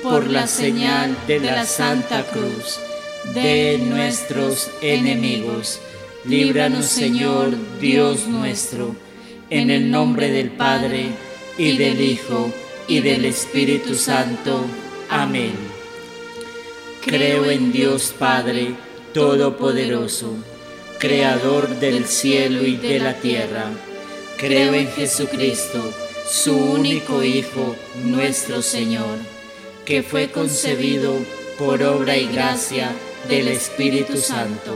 por la señal de la Santa Cruz, de nuestros enemigos. Líbranos, Señor, Dios nuestro, en el nombre del Padre, y del Hijo, y del Espíritu Santo. Amén. Creo en Dios Padre Todopoderoso, Creador del cielo y de la tierra. Creo en Jesucristo, su único Hijo, nuestro Señor, que fue concebido por obra y gracia del Espíritu Santo.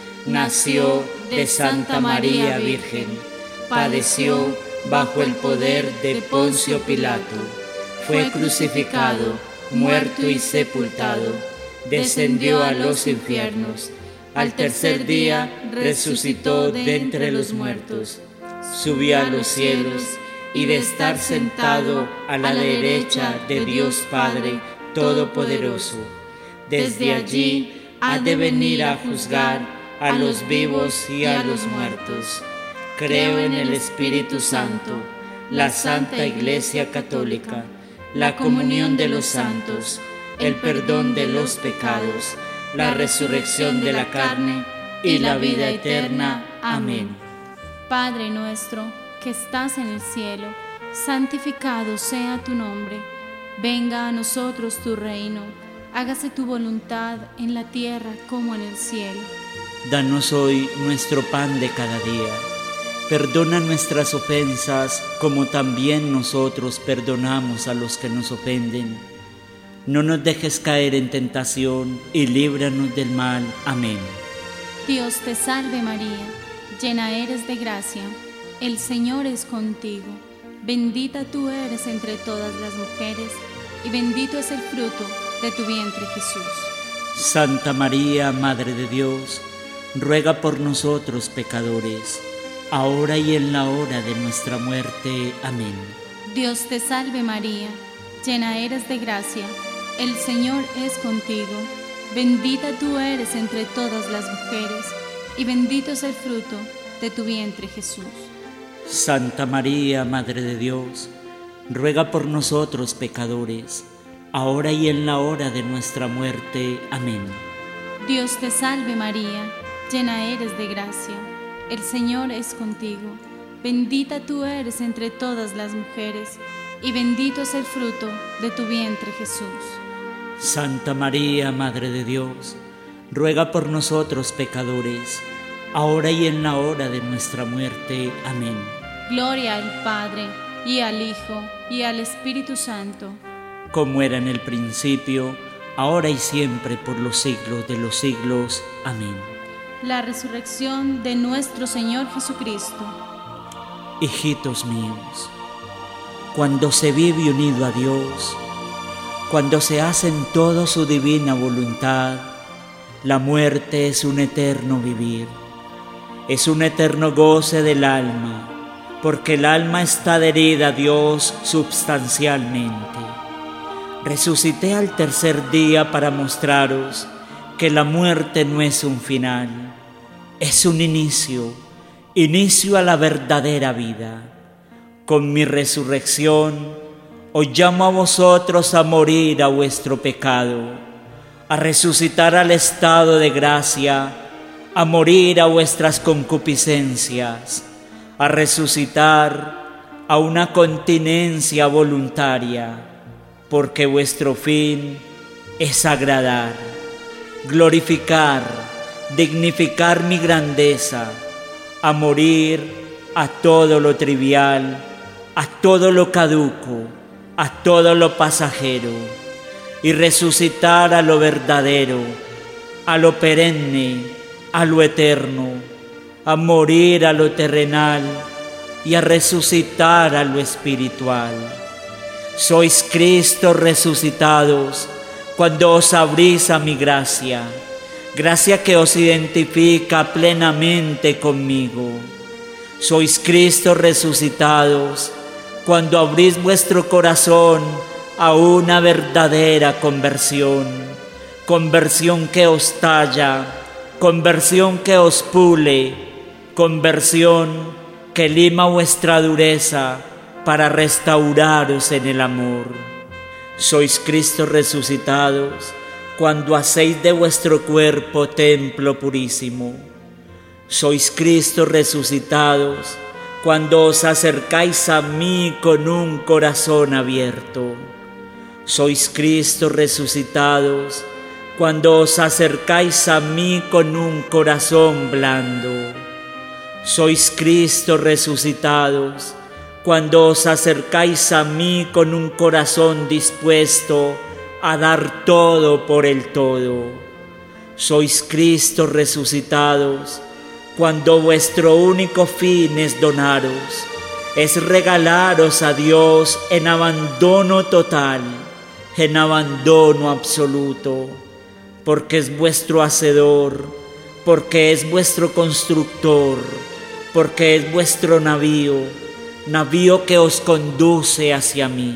Nació de Santa María Virgen, padeció bajo el poder de Poncio Pilato, fue crucificado, muerto y sepultado, descendió a los infiernos, al tercer día resucitó de entre los muertos, subió a los cielos, y de estar sentado a la derecha de Dios Padre Todopoderoso, desde allí ha de venir a juzgar a los vivos y a los muertos. Creo en el Espíritu Santo, la Santa Iglesia Católica, la comunión de los santos, el perdón de los pecados, la resurrección de la carne y la vida eterna. Amén. Padre nuestro, que estás en el cielo, santificado sea tu nombre. Venga a nosotros tu reino. Hágase tu voluntad en la tierra como en el cielo. Danos hoy nuestro pan de cada día. Perdona nuestras ofensas, como también nosotros perdonamos a los que nos ofenden. No nos dejes caer en tentación y líbranos del mal. Amén. Dios te salve María, llena eres de gracia. El Señor es contigo. Bendita tú eres entre todas las mujeres, y bendito es el fruto de tu vientre, Jesús. Santa María, Madre de Dios, ruega por nosotros pecadores, ahora y en la hora de nuestra muerte. Amén. Dios te salve María, llena eres de gracia. El Señor es contigo. Bendita tú eres entre todas las mujeres, y bendito es el fruto de tu vientre, Jesús. Santa María, Madre de Dios, ruega por nosotros pecadores, ahora y en la hora de nuestra muerte. Amén. Dios te salve María, llena eres de gracia. El Señor es contigo. Bendita tú eres entre todas las mujeres, y bendito es el fruto de tu vientre, Jesús. Santa María, Madre de Dios, ruega por nosotros pecadores, ahora y en la hora de nuestra muerte. Amén. Gloria al Padre, y al Hijo, y al Espíritu Santo, como era en el principio, ahora y siempre, por los siglos de los siglos. Amén. La resurrección de nuestro Señor Jesucristo. Hijitos míos, cuando se vive unido a Dios, cuando se hace en todo su divina voluntad, la muerte es un eterno vivir, es un eterno goce del alma, porque el alma está adherida a Dios substancialmente. Resucité al tercer día para mostraros que la muerte no es un final, es un inicio a la verdadera vida. Con mi resurrección os llamo a vosotros a morir a vuestro pecado, a resucitar al estado de gracia, a morir a vuestras concupiscencias, a resucitar a una continencia voluntaria, porque vuestro fin es agradar, glorificar, dignificar mi grandeza, a morir a todo lo trivial, a todo lo caduco, a todo lo pasajero, y resucitar a lo verdadero, a lo perenne, a lo eterno, a morir a lo terrenal y a resucitar a lo espiritual. Sois Cristo resucitados cuando os abrís a mi gracia, gracia que os identifica plenamente conmigo. Sois Cristo resucitados cuando abrís vuestro corazón a una verdadera conversión, conversión que os talla, conversión que os pule, conversión que lima vuestra dureza para restauraros en el amor. Sois Cristo resucitados, cuando hacéis de vuestro cuerpo templo purísimo. Sois Cristo resucitados, cuando os acercáis a mí con un corazón abierto. Sois Cristo resucitados, cuando os acercáis a mí con un corazón blando. Sois Cristo resucitados, cuando os acercáis a mí con un corazón dispuesto a dar todo por el todo. Sois Cristo resucitados, cuando vuestro único fin es donaros, es regalaros a Dios en abandono total, en abandono absoluto, porque es vuestro hacedor, porque es vuestro constructor, porque es vuestro navío que os conduce hacia mí.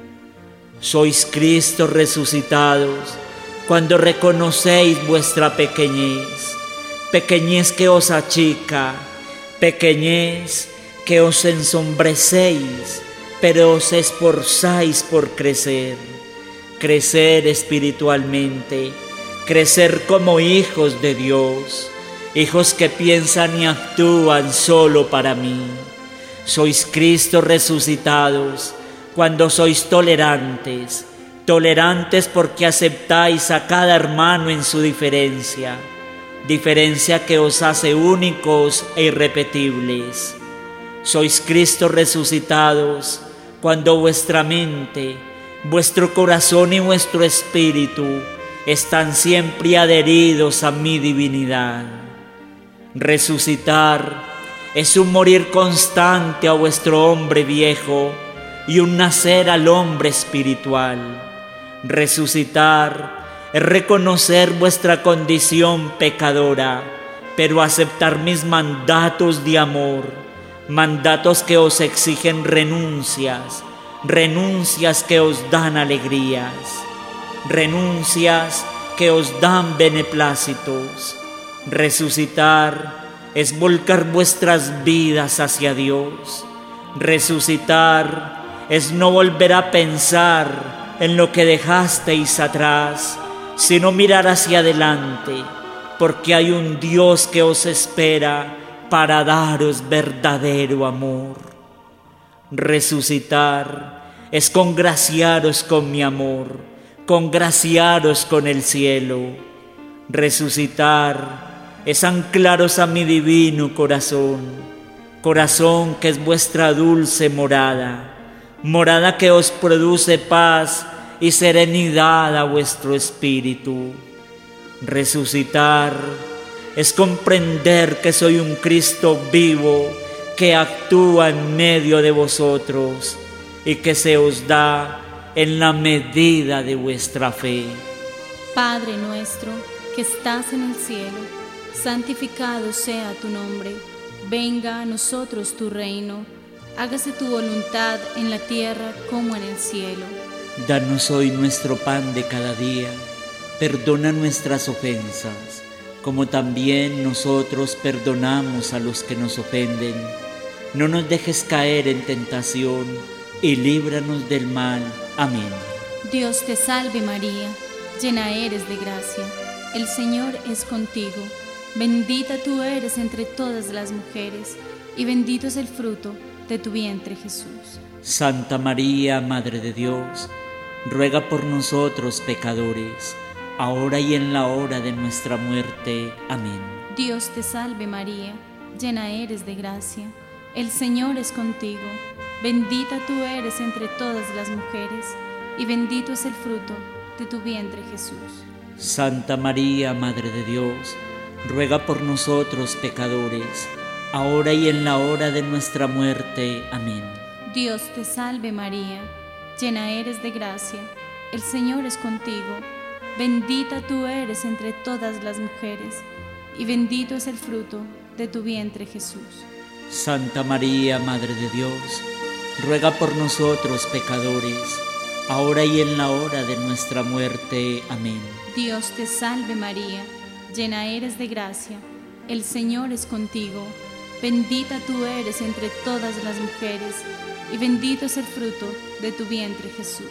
Sois Cristo resucitados, cuando reconocéis vuestra pequeñez, pequeñez que os achica, pequeñez que os ensombrecéis, pero os esforzáis por crecer, crecer espiritualmente, crecer como hijos de Dios, hijos que piensan y actúan solo para mí. Sois Cristo resucitados, cuando sois tolerantes, tolerantes porque aceptáis a cada hermano en su diferencia, diferencia que os hace únicos e irrepetibles. Sois Cristo resucitados, cuando vuestra mente, vuestro corazón y vuestro espíritu están siempre adheridos a mi divinidad. Resucitar es un morir constante a vuestro hombre viejo y un nacer al hombre espiritual. Resucitar es reconocer vuestra condición pecadora, pero aceptar mis mandatos de amor, mandatos que os exigen renuncias, renuncias que os dan alegrías, renuncias que os dan beneplácitos. Resucitar es volcar vuestras vidas hacia Dios. Resucitar es no volver a pensar en lo que dejasteis atrás, sino mirar hacia adelante, porque hay un Dios que os espera para daros verdadero amor. Resucitar es congraciaros con mi amor, congraciaros con el cielo. Resucitar es anclaros a mi divino corazón, corazón que es vuestra dulce morada, morada que os produce paz y serenidad a vuestro espíritu. Resucitar es comprender que soy un Cristo vivo que actúa en medio de vosotros y que se os da en la medida de vuestra fe. Padre nuestro, que estás en el cielo, santificado sea tu nombre. Venga a nosotros tu reino. Hágase tu voluntad en la tierra como en el cielo. Danos hoy nuestro pan de cada día. Perdona nuestras ofensas, como también nosotros perdonamos a los que nos ofenden. No nos dejes caer en tentación y líbranos del mal. Amén. Dios te salve María, llena eres de gracia. El Señor es contigo. Bendita tú eres entre todas las mujeres, y bendito es el fruto de tu vientre Jesús. Santa María, Madre de Dios, ruega por nosotros pecadores, ahora y en la hora de nuestra muerte. Amén. Dios te salve María, llena eres de gracia. El Señor es contigo. Bendita tú eres entre todas las mujeres, y bendito es el fruto de tu vientre Jesús. Santa María, Madre de Dios, ruega por nosotros pecadores, ahora y en la hora de nuestra muerte. Amén. Dios te salve María, llena eres de gracia, el Señor es contigo. Bendita tú eres entre todas las mujeres, y bendito es el fruto de tu vientre Jesús. Santa María, Madre de Dios, ruega por nosotros pecadores, ahora y en la hora de nuestra muerte. Amén. Dios te salve María, llena eres de gracia, el Señor es contigo. Bendita tú eres entre todas las mujeres, y bendito es el fruto de tu vientre Jesús.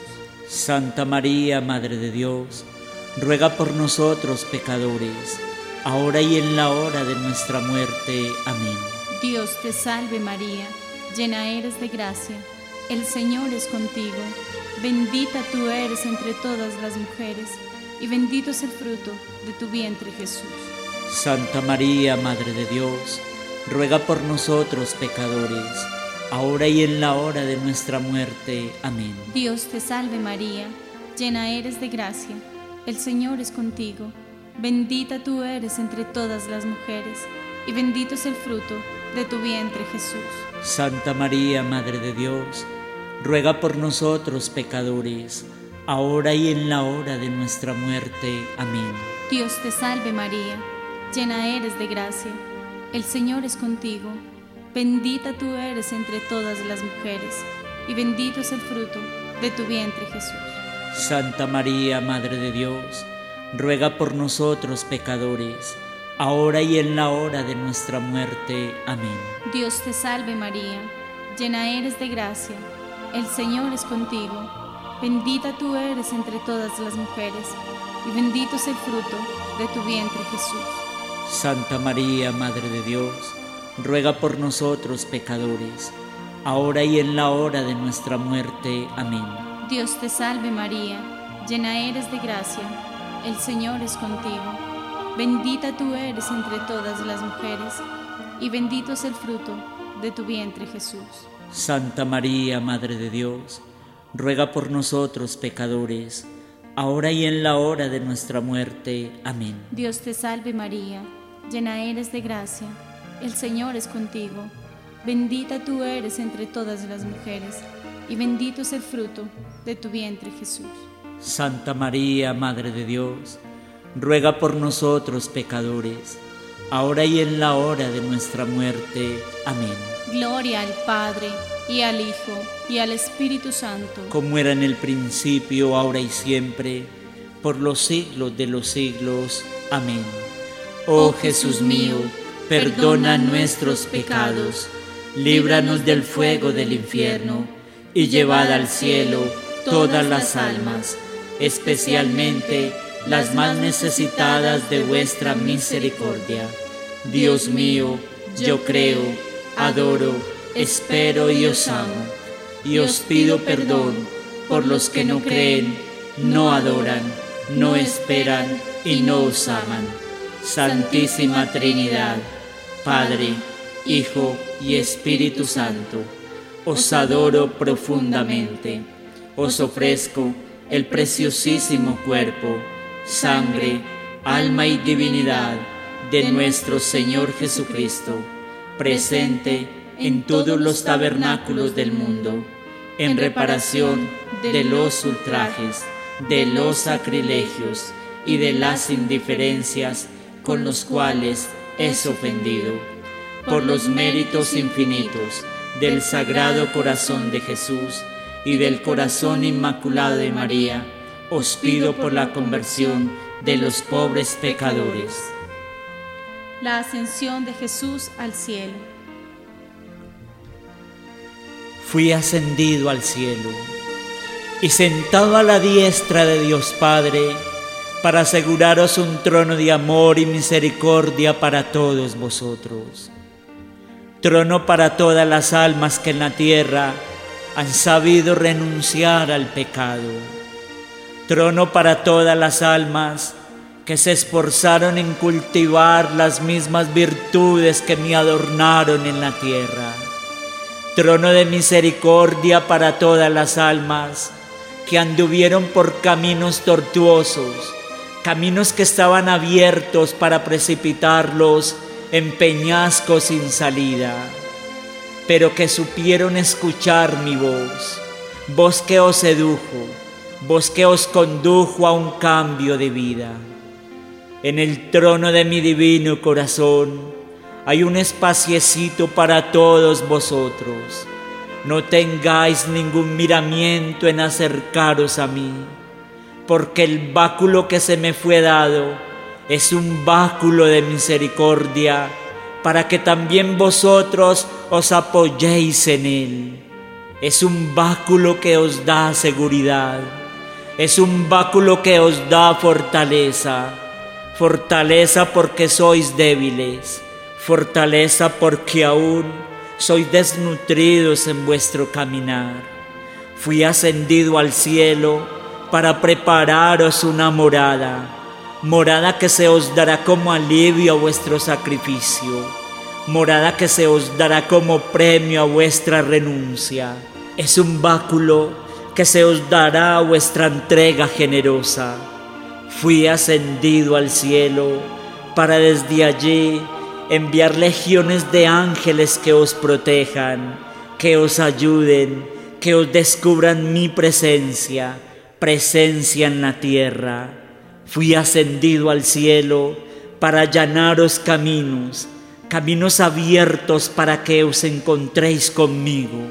Santa María, Madre de Dios, ruega por nosotros pecadores, ahora y en la hora de nuestra muerte. Amén. Dios te salve María, llena eres de gracia, el Señor es contigo, bendita tú eres entre todas las mujeres, y bendito es el fruto de tu vientre Jesús. Santa María, Madre de Dios, ruega por nosotros pecadores, ahora y en la hora de nuestra muerte. Amén. Dios te salve María, llena eres de gracia, el Señor es contigo, bendita tú eres entre todas las mujeres, y bendito es el fruto de tu vientre Jesús. Santa María, Madre de Dios, ruega por nosotros pecadores, ahora y en la hora de nuestra muerte. Amén. Dios te salve María, llena eres de gracia, el Señor es contigo, bendita tú eres entre todas las mujeres, y bendito es el fruto de tu vientre Jesús. Santa María, Madre de Dios, ruega por nosotros pecadores, ahora y en la hora de nuestra muerte. Amén. Dios te salve María, llena eres de gracia, el Señor es contigo, bendita tú eres entre todas las mujeres, y bendito es el fruto de tu vientre Jesús. Santa María, Madre de Dios, ruega por nosotros pecadores, ahora y en la hora de nuestra muerte. Amén. Dios te salve María, llena eres de gracia, el Señor es contigo, bendita tú eres entre todas las mujeres, y bendito es el fruto de tu vientre Jesús. Santa María, Madre de Dios, ruega por nosotros pecadores, ahora y en la hora de nuestra muerte. Amén. Dios te salve María, llena eres de gracia, el Señor es contigo, bendita tú eres entre todas las mujeres, y bendito es el fruto de tu vientre Jesús. Santa María, Madre de Dios, ruega por nosotros pecadores, ahora y en la hora de nuestra muerte. Amén. Gloria al Padre, y al Hijo, y al Espíritu Santo, como era en el principio, ahora y siempre, por los siglos de los siglos. Amén. Oh Jesús mío, perdona nuestros pecados, líbranos del fuego del infierno, y llevad al cielo todas las almas, especialmente las más necesitadas de vuestra misericordia. Dios mío, yo creo, adoro, espero y os amo, y os pido perdón por los que no creen, no adoran, no esperan y no os aman. Santísima Trinidad, Padre, Hijo y Espíritu Santo, os adoro profundamente. Os ofrezco el preciosísimo cuerpo, sangre, alma y divinidad de nuestro Señor Jesucristo, presente en todos los tabernáculos del mundo, en reparación de los ultrajes, de los sacrilegios y de las indiferencias con los cuales es ofendido, por los méritos infinitos del Sagrado Corazón de Jesús y del Corazón Inmaculado de María, os pido por la conversión de los pobres pecadores. La ascensión de Jesús al cielo. Fui ascendido al cielo y sentado a la diestra de Dios Padre, para aseguraros un trono de amor y misericordia para todos vosotros. Trono para todas las almas que en la tierra han sabido renunciar al pecado. Trono para todas las almas que se esforzaron en cultivar las mismas virtudes que me adornaron en la tierra. Trono de misericordia para todas las almas que anduvieron por caminos tortuosos, caminos que estaban abiertos para precipitarlos en peñascos sin salida, pero que supieron escuchar mi voz, voz que os sedujo, voz que os condujo a un cambio de vida. En el trono de mi divino corazón hay un espaciecito para todos vosotros. No tengáis ningún miramiento en acercaros a mí, porque el báculo que se me fue dado es un báculo de misericordia, para que también vosotros os apoyéis en él. Es un báculo que os da seguridad, Es un báculo que os da fortaleza, fortaleza porque sois débiles, fortaleza porque aún sois desnutridos en vuestro caminar. Fui ascendido al cielo para prepararos una morada, morada que se os dará como alivio a vuestro sacrificio, morada que se os dará como premio a vuestra renuncia. Es un báculo que se os dará a vuestra entrega generosa. Fui ascendido al cielo para desde allí enviar legiones de ángeles que os protejan, que os ayuden, que os descubran mi presencia, presencia en la tierra. Fui ascendido al cielo para allanaros caminos, caminos abiertos para que os encontréis conmigo.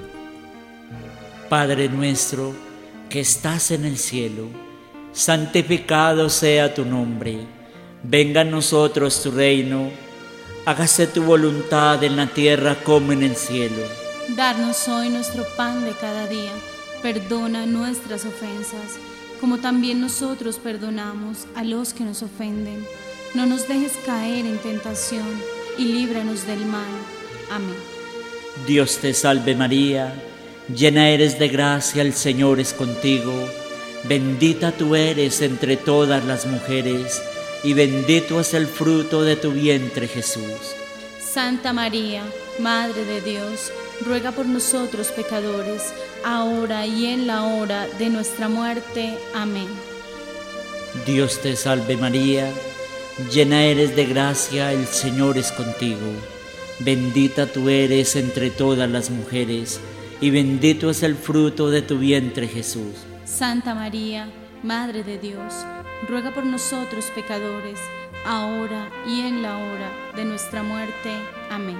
Padre nuestro que estás en el cielo, santificado sea tu nombre. Venga a nosotros tu reino, hágase tu voluntad en la tierra como en el cielo. Darnos hoy nuestro pan de cada día, perdona nuestras ofensas, como también nosotros perdonamos a los que nos ofenden. No nos dejes caer en tentación y líbranos del mal. Amén. Dios te salve María, llena eres de gracia, el Señor es contigo. Bendita tú eres entre todas las mujeres, y bendito es el fruto de tu vientre, Jesús. Santa María, Madre de Dios, ruega por nosotros pecadores, ahora y en la hora de nuestra muerte. Amén. Dios te salve María, llena eres de gracia, el Señor es contigo. Bendita tú eres entre todas las mujeres, y bendito es el fruto de tu vientre, Jesús. Santa María, Madre de Dios, ruega por nosotros pecadores, ahora y en la hora de nuestra muerte. Amén.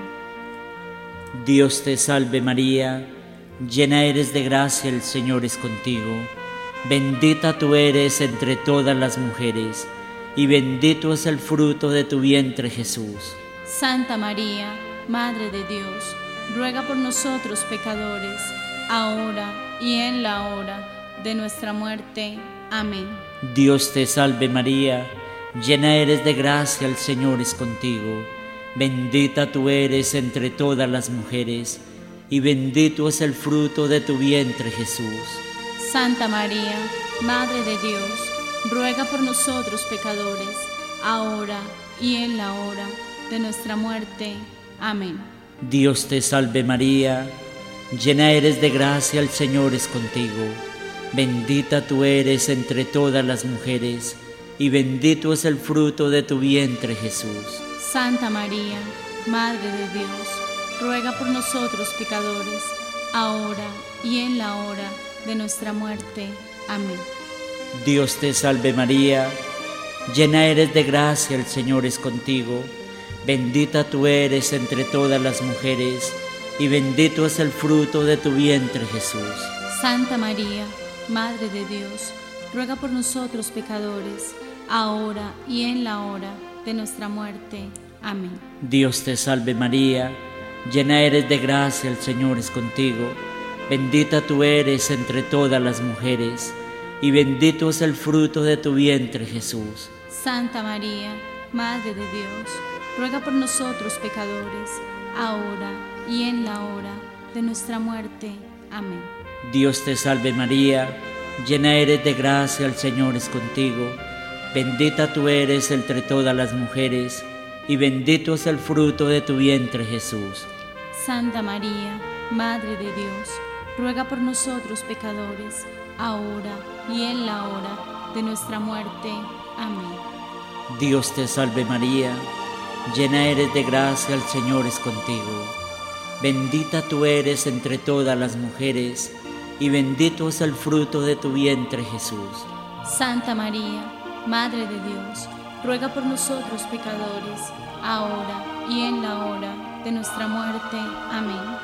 Dios te salve María, llena eres de gracia, el Señor es contigo. Bendita tú eres entre todas las mujeres, y bendito es el fruto de tu vientre, Jesús. Santa María, Madre de Dios, ruega por nosotros pecadores, ahora y en la hora de nuestra muerte. Amén. Dios te salve María, llena eres de gracia, el Señor es contigo. Bendita tú eres entre todas las mujeres, y bendito es el fruto de tu vientre, Jesús. Santa María, Madre de Dios, ruega por nosotros pecadores, ahora y en la hora de nuestra muerte. Amén. Dios te salve María, llena eres de gracia, el Señor es contigo. Bendita tú eres entre todas las mujeres, y bendito es el fruto de tu vientre, Jesús. Santa María, Madre de Dios, ruega por nosotros pecadores, ahora y en la hora de nuestra muerte. Amén. Dios te salve María, llena eres de gracia, el Señor es contigo. Bendita tú eres entre todas las mujeres, y bendito es el fruto de tu vientre, Jesús. Santa María, Madre de Dios, ruega por nosotros pecadores, ahora y en la hora de nuestra muerte. Amén. Dios te salve María, llena eres de gracia, el Señor es contigo. Bendita tú eres entre todas las mujeres, y bendito es el fruto de tu vientre, Jesús. Santa María, Madre de Dios, ruega por nosotros pecadores, ahora y en la hora de nuestra muerte. Amén. Dios te salve María, llena eres de gracia, el Señor es contigo. Bendita tú eres entre todas las mujeres, y bendito es el fruto de tu vientre, Jesús. Santa María, Madre de Dios, ruega por nosotros pecadores, ahora y en la hora de nuestra muerte. Amén. Dios te salve María, llena eres de gracia, el Señor es contigo. Bendita tú eres entre todas las mujeres, y bendito es el fruto de tu vientre, Jesús. Santa María, Madre de Dios, ruega por nosotros pecadores, ahora y en la hora de nuestra muerte. Amén.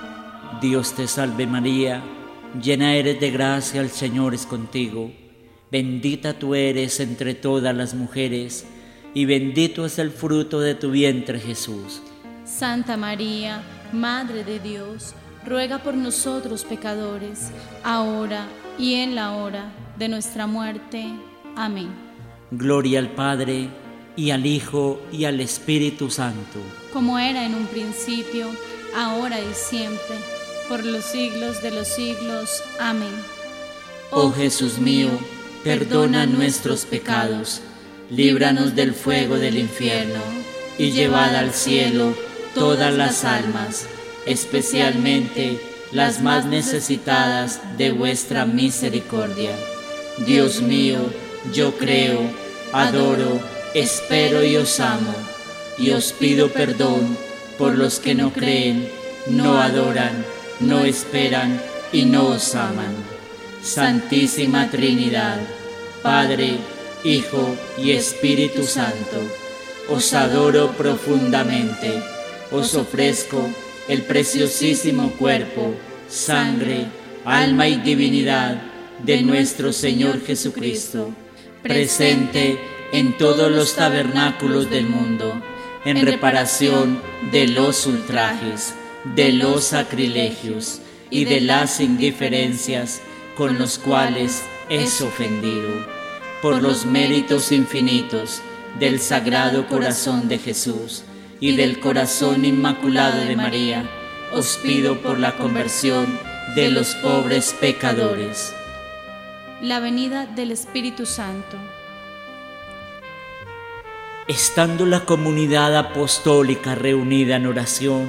Dios te salve María, llena eres de gracia, el Señor es contigo. Bendita tú eres entre todas las mujeres, y bendito es el fruto de tu vientre, Jesús. Santa María, Madre de Dios, ruega por nosotros pecadores, ahora y en la hora de nuestra muerte. Amén. Gloria al Padre, y al Hijo, y al Espíritu Santo. Como era en un principio, ahora y siempre, por los siglos de los siglos. Amén. Oh Jesús mío, perdona nuestros pecados, líbranos del fuego del infierno, y llevad al cielo todas las almas, especialmente las más necesitadas de vuestra misericordia. Dios mío, yo creo, adoro, espero y os amo, y os pido perdón por los que no creen, no adoran, no esperan y no os aman. Santísima Trinidad, Padre, Hijo y Espíritu Santo, os adoro profundamente, os ofrezco el preciosísimo cuerpo, sangre, alma y divinidad de nuestro Señor Jesucristo, presente en todos los tabernáculos del mundo, en reparación de los ultrajes, de los sacrilegios y de las indiferencias con los cuales es ofendido, por los méritos infinitos del Sagrado Corazón de Jesús y del Corazón Inmaculado de María, os pido por la conversión de los pobres pecadores. La venida del Espíritu Santo. Estando la comunidad apostólica reunida en oración,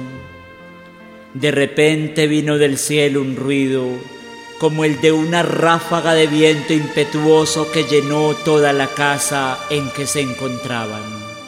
de repente vino del cielo un ruido como el de una ráfaga de viento impetuoso que llenó toda la casa en que se encontraban.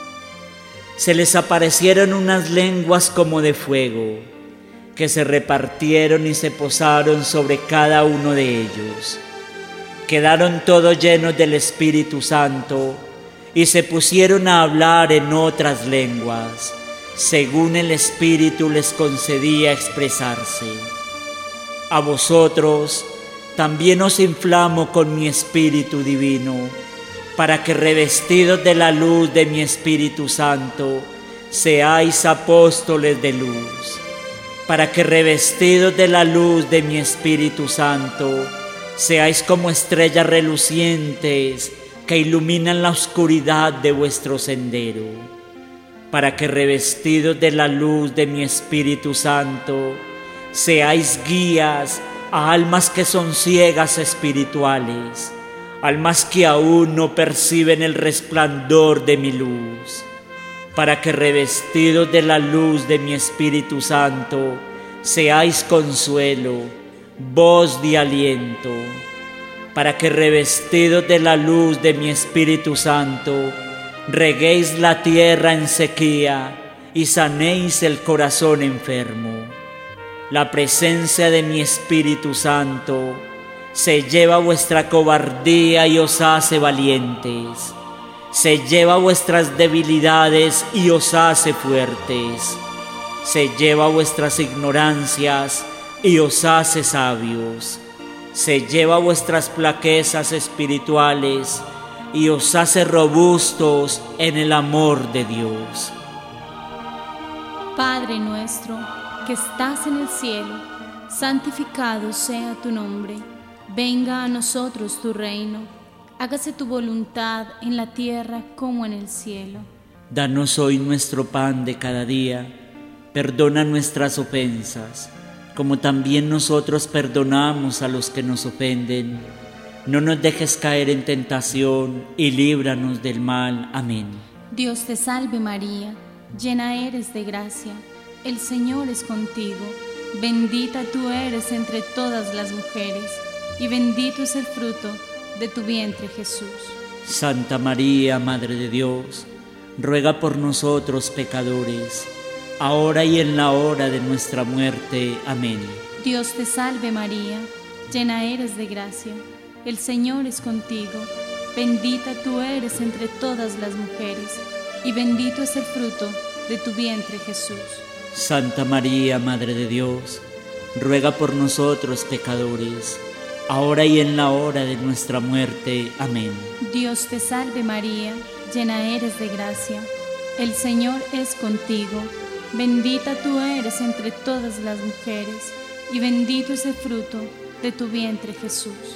Se les aparecieron unas lenguas como de fuego, que se repartieron y se posaron sobre cada uno de ellos. Quedaron todos llenos del Espíritu Santo y se pusieron a hablar en otras lenguas, según el Espíritu les concedía expresarse. A vosotros también os inflamo con mi Espíritu divino, para que revestidos de la luz de mi Espíritu Santo, seáis apóstoles de luz. Para que revestidos de la luz de mi Espíritu Santo, seáis como estrellas relucientes que iluminan la oscuridad de vuestro sendero. Para que revestidos de la luz de mi Espíritu Santo, seáis guías a almas que son ciegas espirituales, almas que aún no perciben el resplandor de mi luz. Para que revestidos de la luz de mi Espíritu Santo, seáis consuelo, voz de aliento. Para que revestidos de la luz de mi Espíritu Santo, reguéis la tierra en sequía y sanéis el corazón enfermo. La presencia de mi Espíritu Santo se lleva vuestra cobardía y os hace valientes. Se lleva vuestras debilidades y os hace fuertes. Se lleva vuestras ignorancias y os hace sabios. Se lleva vuestras flaquezas espirituales y os hace robustos en el amor de Dios. Padre nuestro, que estás en el cielo, santificado sea tu nombre. Venga a nosotros tu reino. Hágase tu voluntad en la tierra como en el cielo. Danos hoy nuestro pan de cada día. Perdona nuestras ofensas, como también nosotros perdonamos a los que nos ofenden. No nos dejes caer en tentación y líbranos del mal. Amén. Dios te salve María, llena eres de gracia. El Señor es contigo. Bendita tú eres entre todas las mujeres, y bendito es el fruto de tu vientre, Jesús. Santa María, Madre de Dios, ruega por nosotros pecadores, ahora y en la hora de nuestra muerte. Amén. Dios te salve María, llena eres de gracia. El Señor es contigo. Bendita tú eres entre todas las mujeres, y bendito es el fruto de tu vientre, Jesús. Santa María, Madre de Dios, ruega por nosotros pecadores, ahora y en la hora de nuestra muerte. Amén. Dios te salve María, llena eres de gracia. El Señor es contigo. Bendita tú eres entre todas las mujeres, y bendito es el fruto de tu vientre, Jesús.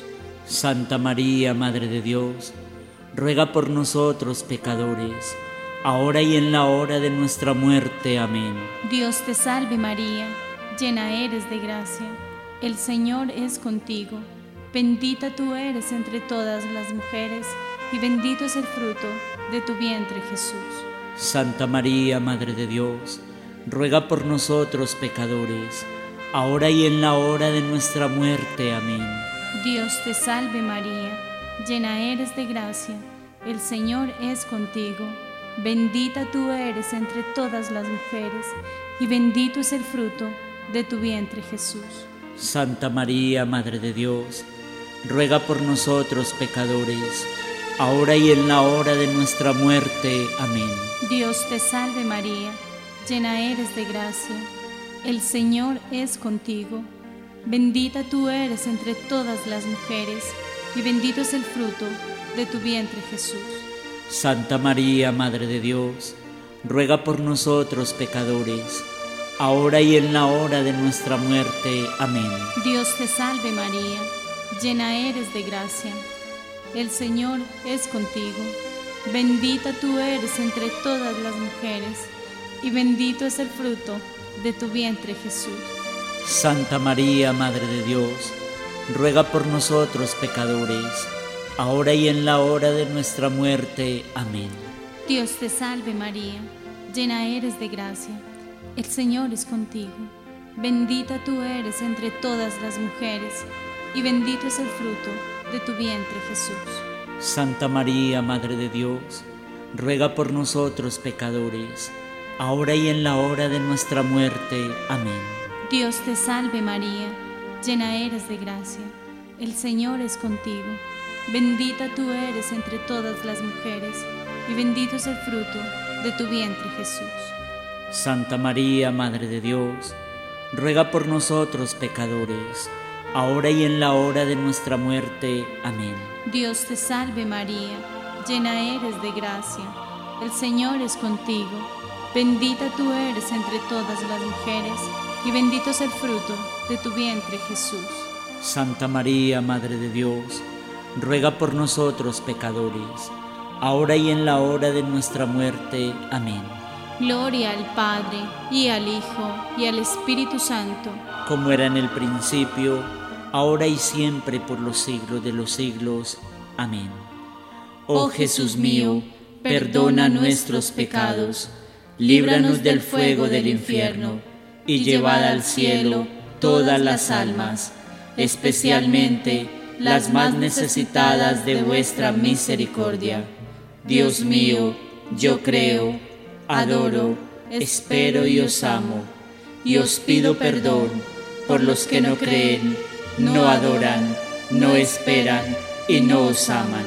Santa María, Madre de Dios, ruega por nosotros pecadores, ahora y en la hora de nuestra muerte. Amén. Dios te salve María, llena eres de gracia, el Señor es contigo. Bendita tú eres entre todas las mujeres, y bendito es el fruto de tu vientre, Jesús. Santa María, Madre de Dios, ruega por nosotros pecadores, ahora y en la hora de nuestra muerte. Amén. Dios te salve María, llena eres de gracia, el Señor es contigo. Bendita tú eres entre todas las mujeres, y bendito es el fruto de tu vientre, Jesús. Santa María, Madre de Dios, ruega por nosotros pecadores, ahora y en la hora de nuestra muerte. Amén. Dios te salve María, llena eres de gracia, el Señor es contigo. Bendita tú eres entre todas las mujeres, y bendito es el fruto de tu vientre, Jesús. Santa María, Madre de Dios, ruega por nosotros pecadores, ahora y en la hora de nuestra muerte. Amén. Dios te salve María, llena eres de gracia, el Señor es contigo. Bendita tú eres entre todas las mujeres, y bendito es el fruto de tu vientre, Jesús. Santa María, Madre de Dios, ruega por nosotros pecadores, ahora y en la hora de nuestra muerte. Amén. Dios te salve María, llena eres de gracia, el Señor es contigo. Bendita tú eres entre todas las mujeres, y bendito es el fruto de tu vientre, Jesús. Santa María, Madre de Dios, ruega por nosotros pecadores, ahora y en la hora de nuestra muerte. Amén. Dios te salve María, llena eres de gracia, el Señor es contigo. Bendita tú eres entre todas las mujeres, y bendito es el fruto de tu vientre, Jesús. Santa María, Madre de Dios, ruega por nosotros pecadores, ahora y en la hora de nuestra muerte. Amén. Dios te salve María, llena eres de gracia, el Señor es contigo. Bendita tú eres entre todas las mujeres, y bendito es el fruto de tu vientre, Jesús. Santa María, Madre de Dios, ruega por nosotros pecadores, ahora y en la hora de nuestra muerte. Amén. Gloria al Padre, y al Hijo, y al Espíritu Santo, como era en el principio, ahora y siempre, por los siglos de los siglos. Amén. Oh Jesús mío, perdona nuestros pecados, líbranos del fuego del infierno, y llevad al cielo todas las almas, especialmente las más necesitadas de vuestra misericordia. Dios mío, yo creo, adoro, espero y os amo, y os pido perdón por los que no creen, no adoran, no esperan y no os aman.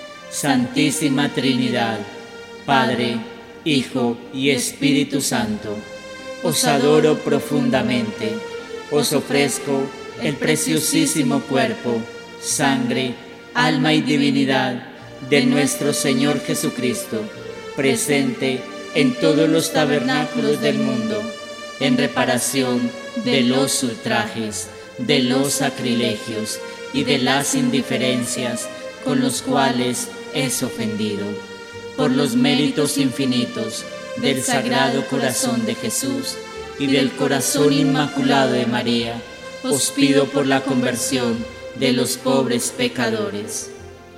Santísima Trinidad, Padre, Hijo y Espíritu Santo, os adoro profundamente, os ofrezco el preciosísimo cuerpo, sangre, alma y divinidad de nuestro Señor Jesucristo, presente en todos los tabernáculos del mundo, en reparación de los ultrajes, de los sacrilegios y de las indiferencias con los cuales es ofendido, por los méritos infinitos del Sagrado Corazón de Jesús y del Corazón Inmaculado de María, os pido por la conversión de los pobres pecadores.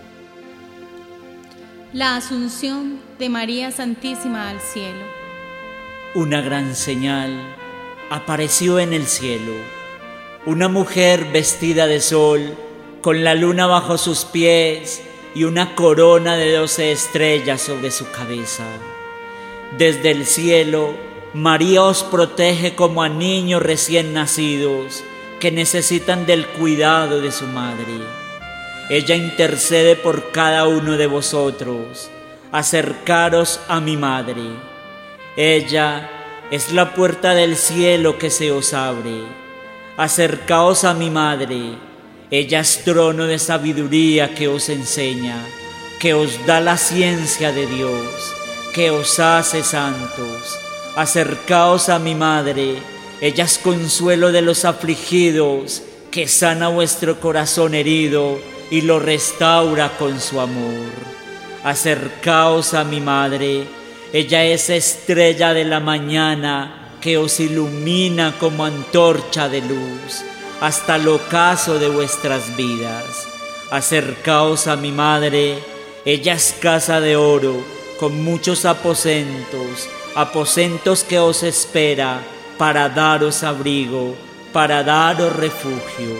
La Asunción de María Santísima al cielo. Una gran señal apareció en el cielo, una mujer vestida de sol, con la luna bajo sus pies y una corona de 12 estrellas sobre su cabeza. Desde el cielo, María os protege como a niños recién nacidos que necesitan del cuidado de su madre. Ella intercede por cada uno de vosotros. Acercaros a mi madre. Ella es la puerta del cielo que se os abre. Acercaos a mi madre. Ella es trono de sabiduría que os enseña, que os da la ciencia de Dios, que os hace santos. Acercaos a mi madre, ella es consuelo de los afligidos, que sana vuestro corazón herido y lo restaura con su amor. Acercaos a mi madre, ella es estrella de la mañana que os ilumina como antorcha de luz hasta el ocaso de vuestras vidas. Acercaos a mi madre, ella es casa de oro con muchos aposentos, aposentos que os espera para daros abrigo, para daros refugio.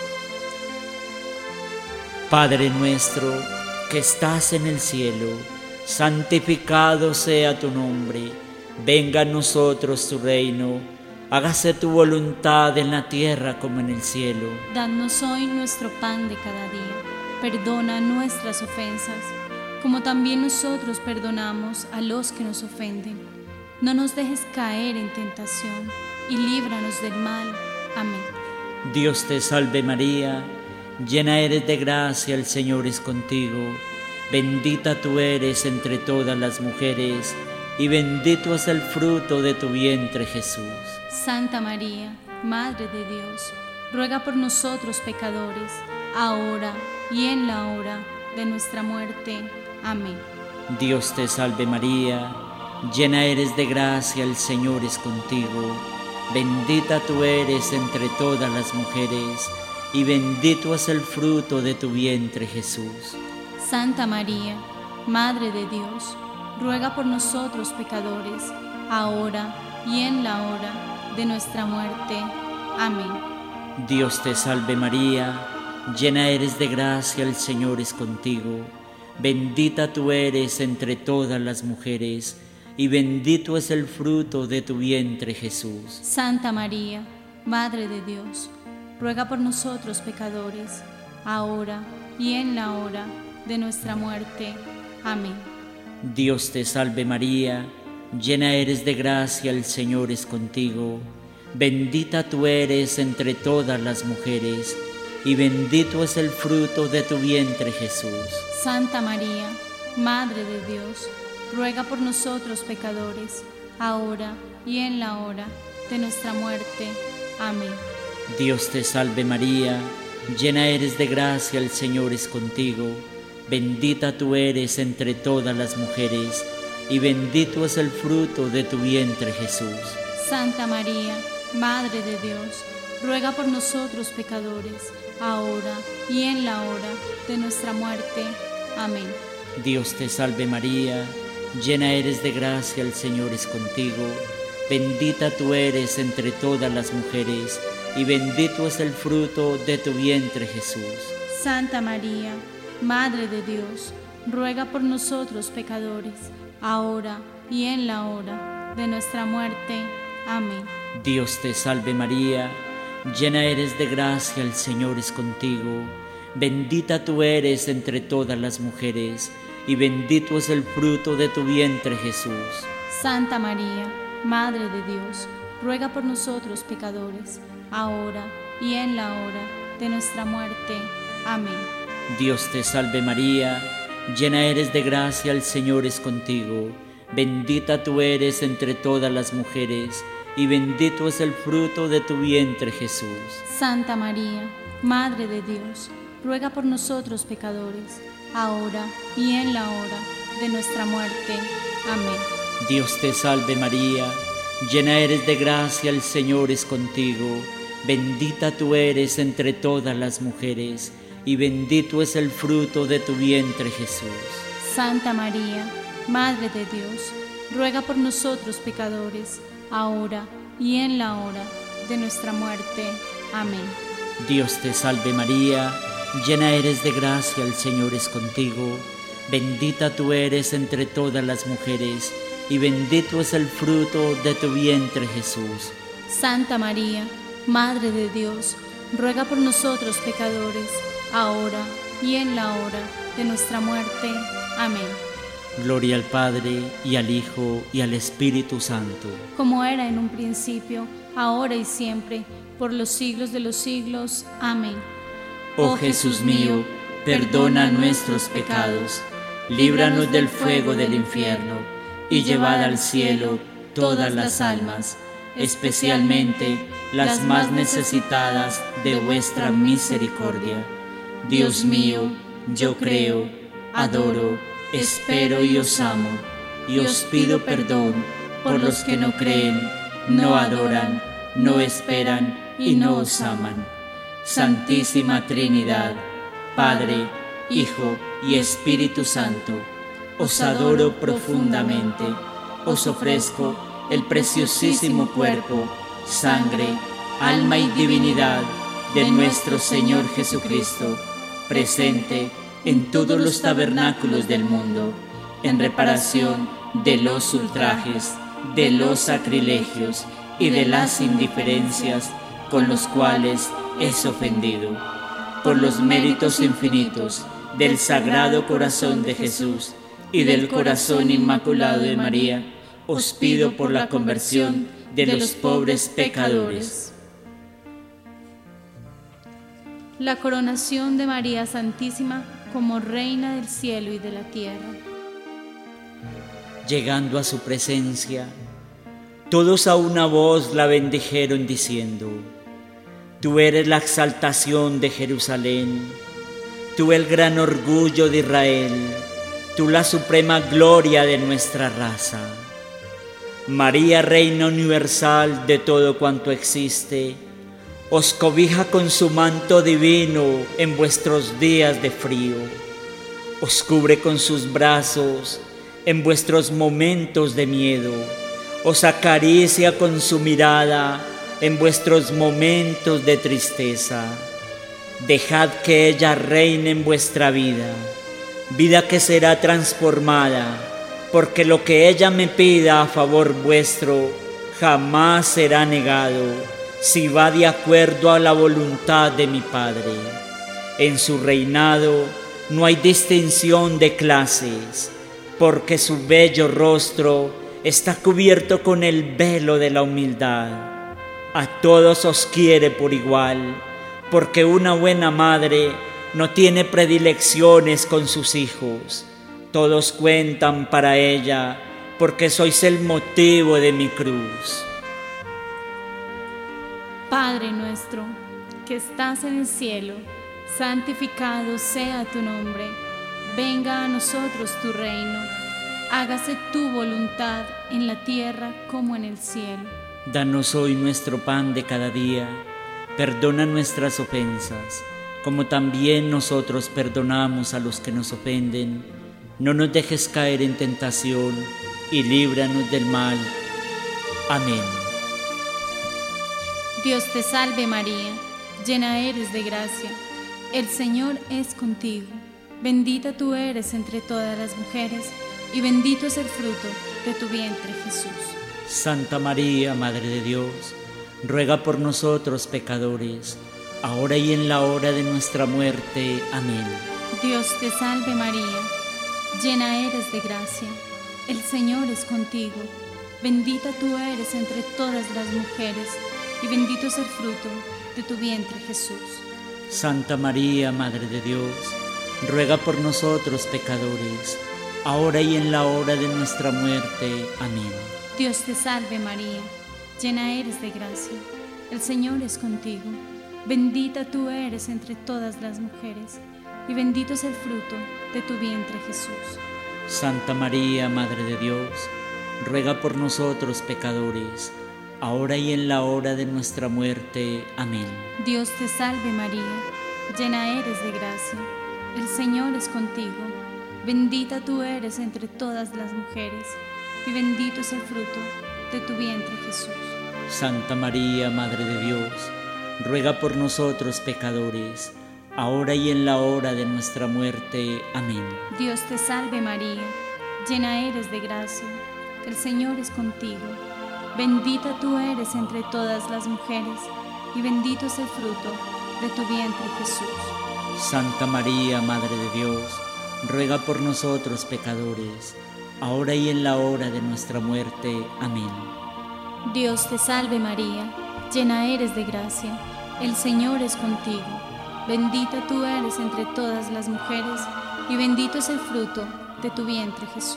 Padre nuestro que estás en el cielo, santificado sea tu nombre, venga a nosotros tu reino, hágase tu voluntad en la tierra como en el cielo. Danos hoy nuestro pan de cada día, perdona nuestras ofensas, como también nosotros perdonamos a los que nos ofenden. No nos dejes caer en tentación y líbranos del mal. Amén. Dios te salve María, llena eres de gracia, el Señor es contigo. Bendita tú eres entre todas las mujeres, y bendito es el fruto de tu vientre, Jesús. Santa María, Madre de Dios, ruega por nosotros pecadores, ahora y en la hora de nuestra muerte. Amén. Dios te salve María, llena eres de gracia, el Señor es contigo. Bendita tú eres entre todas las mujeres, y bendito es el fruto de tu vientre, Jesús. Santa María, Madre de Dios, ruega por nosotros pecadores, ahora y en la hora de nuestra muerte. Amén. Dios te salve María, llena eres de gracia, el Señor es contigo. Bendita tú eres entre todas las mujeres, y bendito es el fruto de tu vientre, Jesús. Santa María, Madre de Dios, ruega por nosotros pecadores, ahora y en la hora de nuestra muerte. Amén. Dios te salve María, llena eres de gracia, el Señor es contigo. Bendita tú eres entre todas las mujeres, y bendito es el fruto de tu vientre, Jesús. Santa María, Madre de Dios, ruega por nosotros pecadores, ahora y en la hora de nuestra muerte. Amén. Dios te salve María, llena eres de gracia, el Señor es contigo. Bendita tú eres entre todas las mujeres, y bendito es el fruto de tu vientre, Jesús. Santa María, Madre de Dios, ruega por nosotros pecadores, ahora y en la hora de nuestra muerte. Amén. Dios te salve María, llena eres de gracia, el Señor es contigo. Bendita tú eres entre todas las mujeres, y bendito es el fruto de tu vientre, Jesús. Santa María, Madre de Dios, ruega por nosotros pecadores, ahora y en la hora de nuestra muerte. Amén. Dios te salve María, llena eres de gracia, el Señor es contigo. Bendita tú eres entre todas las mujeres, y bendito es el fruto de tu vientre, Jesús. Santa María, Madre de Dios, ruega por nosotros pecadores, ahora y en la hora de nuestra muerte. Amén. Dios te salve María, llena eres de gracia, el Señor es contigo. Bendita tú eres entre todas las mujeres, y bendito es el fruto de tu vientre, Jesús. Santa María, Madre de Dios, ruega por nosotros pecadores, ahora y en la hora de nuestra muerte. Amén. Dios te salve María, llena eres de gracia, el Señor es contigo. Bendita tú eres entre todas las mujeres, y bendito es el fruto de tu vientre, Jesús. Santa María, Madre de Dios, ruega por nosotros pecadores, ahora y en la hora de nuestra muerte. Amén. Dios te salve María, llena eres de gracia, el Señor es contigo. Bendita tú eres entre todas las mujeres, y bendito es el fruto de tu vientre, Jesús. Santa María, Madre de Dios, ruega por nosotros pecadores, ahora y en la hora de nuestra muerte. Amén. Gloria al Padre, y al Hijo, y al Espíritu Santo. Como era en un principio, ahora y siempre, por los siglos de los siglos. Amén. Oh Jesús mío, perdona nuestros pecados, líbranos del fuego del infierno, y llevad al cielo todas las almas, especialmente las más necesitadas de vuestra misericordia. Dios mío, yo creo, adoro, espero y os amo, y os pido perdón por los que no creen, no adoran, no esperan y no os aman. Santísima Trinidad, Padre, Hijo y Espíritu Santo, os adoro profundamente, os ofrezco el preciosísimo cuerpo, sangre, alma y divinidad de nuestro Señor Jesucristo, presente en todos los tabernáculos del mundo, en reparación de los ultrajes, de los sacrilegios y de las indiferencias con los cuales es ofendido. Por los méritos infinitos del Sagrado Corazón de Jesús y del Corazón Inmaculado de María, os pido por la conversión de los pobres pecadores. La coronación de María Santísima como Reina del cielo y de la tierra. Llegando a su presencia, todos a una voz la bendijeron diciendo: Tú eres la exaltación de Jerusalén, tú el gran orgullo de Israel, tú la suprema gloria de nuestra raza. María, Reina universal de todo cuanto existe, os cobija con su manto divino en vuestros días de frío, os cubre con sus brazos en vuestros momentos de miedo, os acaricia con su mirada en vuestros momentos de tristeza. Dejad que ella reine en vuestra vida, vida que será transformada, porque lo que ella me pida a favor vuestro jamás será negado, si va de acuerdo a la voluntad de mi Padre. En su reinado no hay distinción de clases, porque su bello rostro está cubierto con el velo de la humildad. A todos os quiere por igual, porque una buena madre no tiene predilecciones con sus hijos. Todos cuentan para ella, porque sois el motivo de mi cruz. Padre nuestro, que estás en el cielo, santificado sea tu nombre. Venga a nosotros tu reino. Hágase tu voluntad en la tierra como en el cielo. Danos hoy nuestro pan de cada día. Perdona nuestras ofensas, como también nosotros perdonamos a los que nos ofenden. No nos dejes caer en tentación y líbranos del mal. Amén. Dios te salve María, llena eres de gracia. El Señor es contigo. Bendita tú eres entre todas las mujeres, y bendito es el fruto de tu vientre, Jesús. Santa María, Madre de Dios, ruega por nosotros pecadores, ahora y en la hora de nuestra muerte. Amén. Dios te salve María, llena eres de gracia. El Señor es contigo. Bendita tú eres entre todas las mujeres, y bendito es el fruto de tu vientre, Jesús. Santa María, Madre de Dios, ruega por nosotros pecadores, ahora y en la hora de nuestra muerte. Amén. Dios te salve María, llena eres de gracia. El Señor es contigo. Bendita tú eres entre todas las mujeres, y bendito es el fruto de tu vientre, Jesús. Santa María, Madre de Dios, ruega por nosotros pecadores, ahora y en la hora de nuestra muerte. Amén. Dios te salve María, llena eres de gracia. El Señor es contigo. Bendita tú eres entre todas las mujeres, y bendito es el fruto de tu vientre, Jesús. Santa María, Madre de Dios, ruega por nosotros pecadores, ahora y en la hora de nuestra muerte. Amén. Dios te salve María, llena eres de gracia. El Señor es contigo. Bendita tú eres entre todas las mujeres, y bendito es el fruto de tu vientre, Jesús. Santa María, Madre de Dios, ruega por nosotros pecadores, ahora y en la hora de nuestra muerte. Amén. Dios te salve María, llena eres de gracia. El Señor es contigo. Bendita tú eres entre todas las mujeres, y bendito es el fruto de tu vientre, Jesús.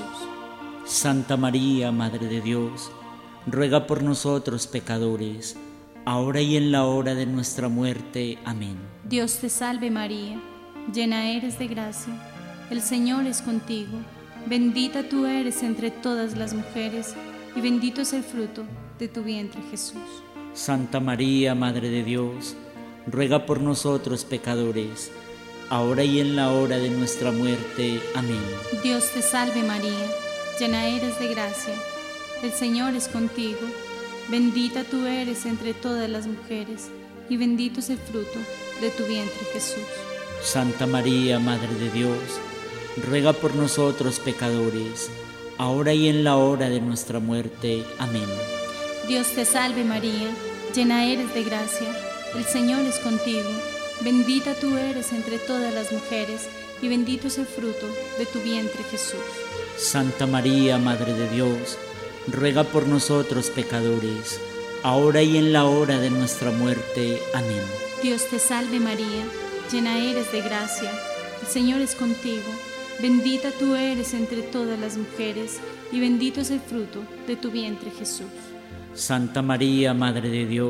Santa María, Madre de Dios, ruega por nosotros pecadores, ahora y en la hora de nuestra muerte. Amén. Dios te salve María, llena eres de gracia, el Señor es contigo, bendita tú eres entre todas las mujeres, y bendito es el fruto de tu vientre, Jesús. Santa María, Madre de Dios, ruega por nosotros pecadores, ahora y en la hora de nuestra muerte. Amén. Dios te salve María, llena eres de gracia, el Señor es contigo, bendita tú eres entre todas las mujeres, y bendito es el fruto de tu vientre, Jesús. Santa María, Madre de Dios, ruega por nosotros pecadores, ahora y en la hora de nuestra muerte. Amén. Dios te salve María, llena eres de gracia, el Señor es contigo, bendita tú eres entre todas las mujeres, y bendito es el fruto de tu vientre, Jesús. Santa María, Madre de Dios, ruega por nosotros pecadores, ahora y en la hora de nuestra muerte. Amén. Dios te salve María, llena eres de gracia, el Señor es contigo, bendita tú eres entre todas las mujeres, y bendito es el fruto de tu vientre, Jesús. Santa María, Madre de Dios,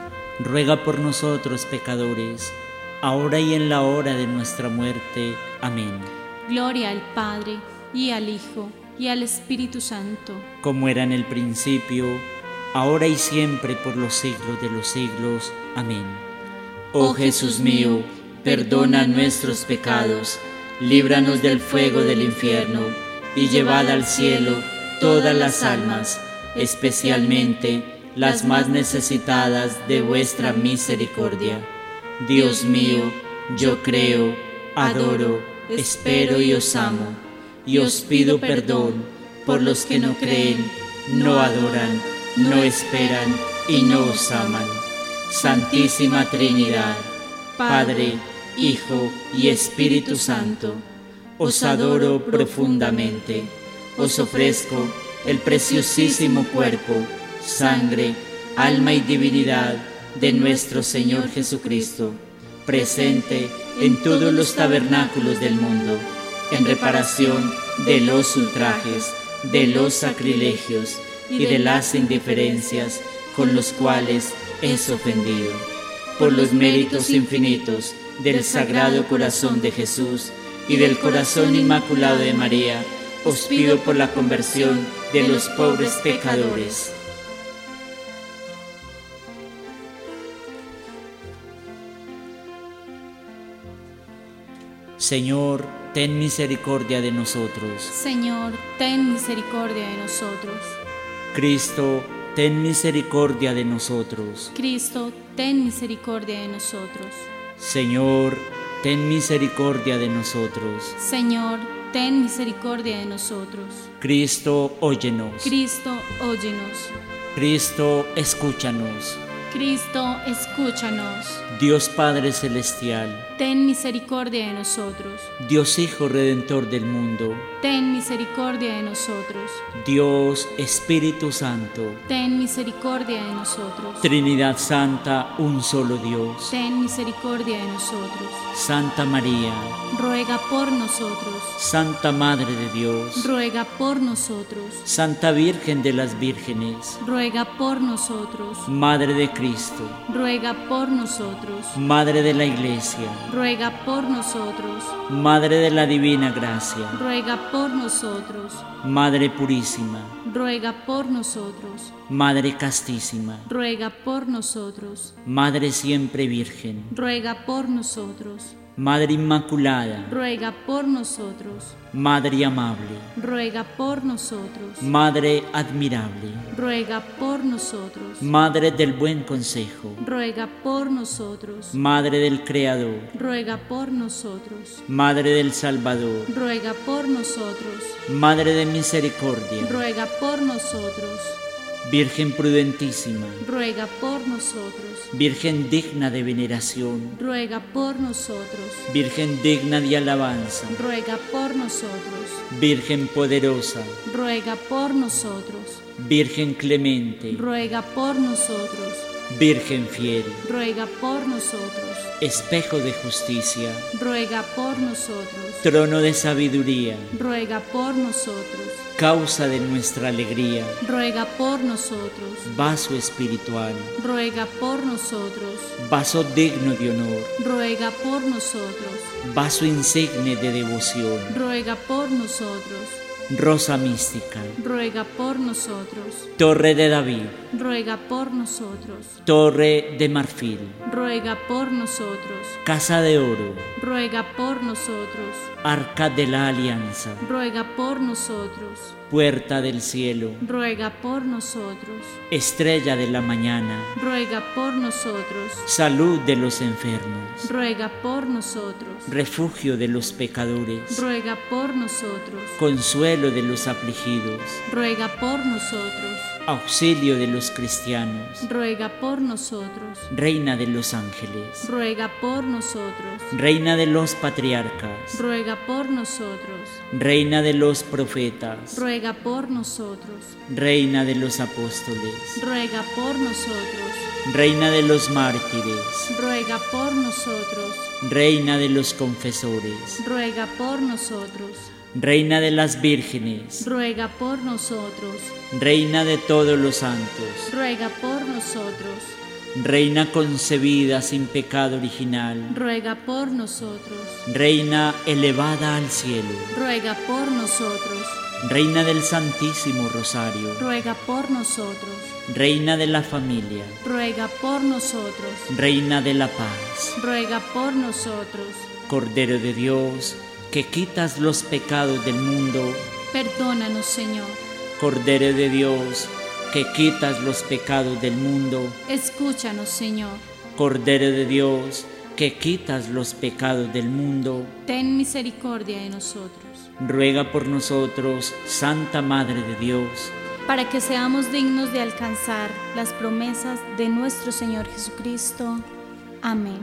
ruega por nosotros pecadores, ahora y en la hora de nuestra muerte. Amén. Gloria al Padre, y al Hijo, y al Espíritu Santo, como era en el principio, ahora y siempre, por los siglos de los siglos. Amén. Oh Jesús mío, perdona nuestros pecados, líbranos del fuego del infierno, y llevad al cielo todas las almas, especialmente las más necesitadas de vuestra misericordia. Dios mío, yo creo, adoro, espero y os amo, y os pido perdón por los que no creen, no adoran, no esperan y no os aman. Santísima Trinidad, Padre, Hijo y Espíritu Santo, os adoro profundamente. Os ofrezco el preciosísimo cuerpo, sangre, alma y divinidad de nuestro Señor Jesucristo, presente en todos los tabernáculos del mundo, en reparación de los ultrajes, de los sacrilegios y de las indiferencias con los cuales es ofendido. Por los méritos infinitos del Sagrado Corazón de Jesús y del Corazón Inmaculado de María, os pido por la conversión de los pobres pecadores. Señor, ten misericordia de nosotros. Señor, ten misericordia de nosotros. Cristo, ten misericordia de nosotros. Cristo, ten misericordia de nosotros. Señor, ten misericordia de nosotros. Señor, ten misericordia de nosotros. Cristo, óyenos. Cristo, óyenos. Cristo, escúchanos. Cristo, escúchanos. Dios Padre Celestial, ten misericordia de nosotros. Dios Hijo Redentor del mundo, ten misericordia de nosotros. Dios Espíritu Santo, ten misericordia de nosotros. Trinidad Santa, un solo Dios, ten misericordia de nosotros. Santa María, ruega por nosotros. Santa Madre de Dios, ruega por nosotros. Santa Virgen de las Vírgenes, ruega por nosotros. Madre de Cristo, ruega por nosotros. Madre de la Iglesia, ruega por nosotros. Madre de la Divina Gracia, ruega por nosotros. Madre Purísima, ruega por nosotros. Madre Castísima, ruega por nosotros. Madre Siempre Virgen, ruega por nosotros. Madre Inmaculada, ruega por nosotros. Madre Amable, ruega por nosotros. Madre Admirable, ruega por nosotros. Madre del Buen Consejo, ruega por nosotros. Madre del Creador, ruega por nosotros. Madre del Salvador, ruega por nosotros. Madre de Misericordia, ruega por nosotros. Virgen prudentísima, ruega por nosotros. Virgen digna de veneración, ruega por nosotros. Virgen digna de alabanza, ruega por nosotros. Virgen poderosa, ruega por nosotros. Virgen clemente, ruega por nosotros. Virgen fiel, ruega por nosotros. espejo de justicia, Ruega por nosotros. trono de sabiduría, Ruega por nosotros. causa de nuestra alegría, Ruega por nosotros. vaso espiritual, Ruega por nosotros. vaso digno de honor, Ruega por nosotros. vaso insigne de devoción, Ruega por nosotros. rosa mística, Ruega por nosotros. torre de David, Ruega por nosotros. torre de marfil, Ruega por nosotros. casa de oro, Ruega por nosotros. arca de la alianza, Ruega por nosotros. puerta del cielo, Ruega por nosotros. estrella de la mañana, Ruega por nosotros. salud de los enfermos, Ruega por nosotros. refugio de los pecadores, Ruega por nosotros. consuelo de los afligidos, Ruega por nosotros. auxilio de los cristianos, Ruega por nosotros. reina de los ángeles, Ruega por nosotros. reina de los patriarcas, Ruega por nosotros. reina de los profetas, Ruega por nosotros. reina de los apóstoles, Ruega por nosotros. reina de los mártires, Ruega por nosotros. reina de los confesores, Ruega por nosotros. reina de las vírgenes, Ruega por nosotros. reina de todos los santos, Ruega por nosotros. reina concebida sin pecado original, Ruega por nosotros. reina elevada al cielo, Ruega por nosotros. reina del Santísimo Rosario, Ruega por nosotros. reina de la familia, Ruega por nosotros. reina de la paz, Ruega por nosotros. Cordero de Dios, que quitas los pecados del mundo, Perdónanos, Señor. Cordero de Dios, que quitas los pecados del mundo, Escúchanos, Señor. Cordero de Dios, que quitas los pecados del mundo, Ten misericordia de nosotros, ruega por nosotros, Santa Madre de Dios, para que seamos dignos de alcanzar las promesas de nuestro Señor Jesucristo. Amén.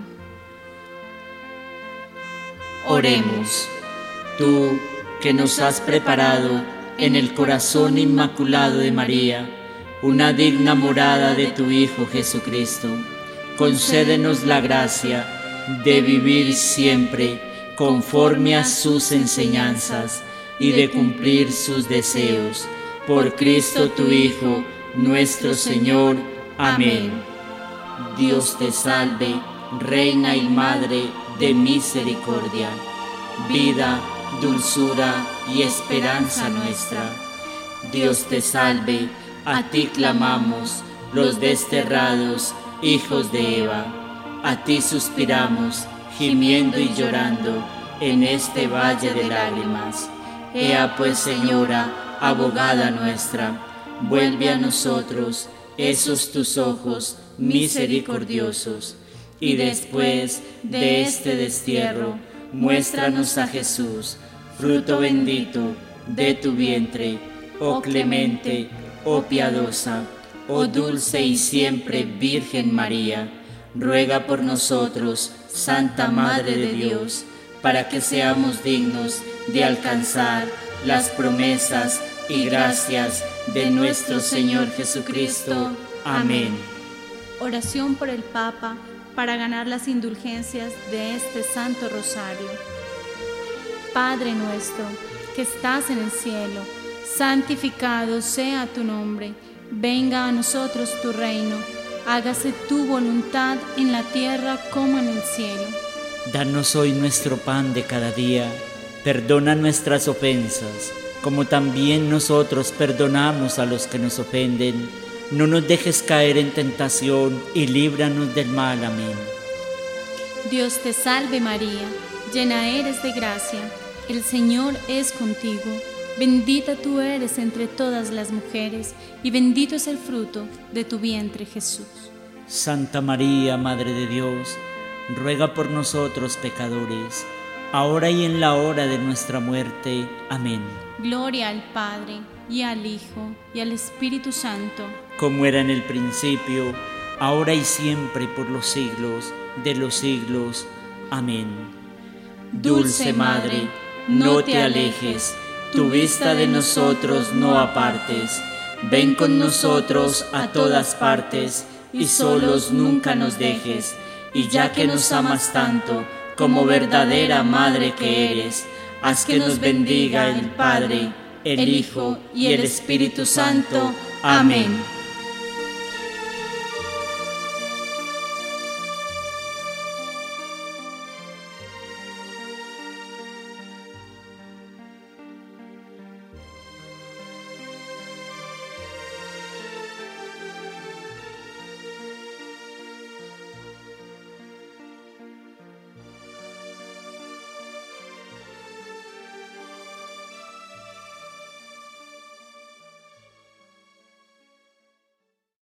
oremos. Tú, que nos has preparado en el corazón inmaculado de María, una digna morada de tu Hijo Jesucristo, concédenos la gracia de vivir siempre conforme a sus enseñanzas y de cumplir sus deseos. Por Cristo tu Hijo, nuestro Señor. Amén. Dios te salve, Reina y Madre de misericordia, vida, dulzura y esperanza nuestra. Dios te salve, a ti clamamos, los desterrados hijos de Eva. A ti suspiramos, gimiendo y llorando, en este valle de lágrimas. Ea pues, Señora, abogada nuestra, vuelve a nosotros esos tus ojos misericordiosos, y después de este destierro, muéstranos a Jesús, fruto bendito de tu vientre, oh clemente, oh piadosa, oh dulce y siempre Virgen María. Ruega por nosotros, Santa Madre de Dios, para que seamos dignos de alcanzar las promesas y gracias de nuestro Señor Jesucristo. Amén. Oración por el Papa para ganar las indulgencias de este Santo Rosario. Padre nuestro, que estás en el cielo, santificado sea tu nombre. Venga a nosotros tu reino. Hágase tu voluntad en la tierra como en el cielo. Danos hoy nuestro pan de cada día. Perdona nuestras ofensas, como también nosotros perdonamos a los que nos ofenden. No nos dejes caer en tentación y líbranos del mal. Amén. Dios te salve María, llena eres de gracia, el Señor es contigo. Bendita tú eres entre todas las mujeres, y bendito es el fruto de tu vientre, Jesús. Santa María, Madre de Dios, ruega por nosotros pecadores, ahora y en la hora de nuestra muerte. Amén. Gloria al Padre, y al Hijo, y al Espíritu Santo, como era en el principio, ahora y siempre, por los siglos de los siglos. Amén. Dulce Madre, no te alejes, tu vista de nosotros no apartes. Ven con nosotros a todas partes y solos nunca nos dejes, y ya que nos amas tanto, como verdadera Madre que eres, haz que nos bendiga el Padre, el Hijo y el Espíritu Santo. Amén.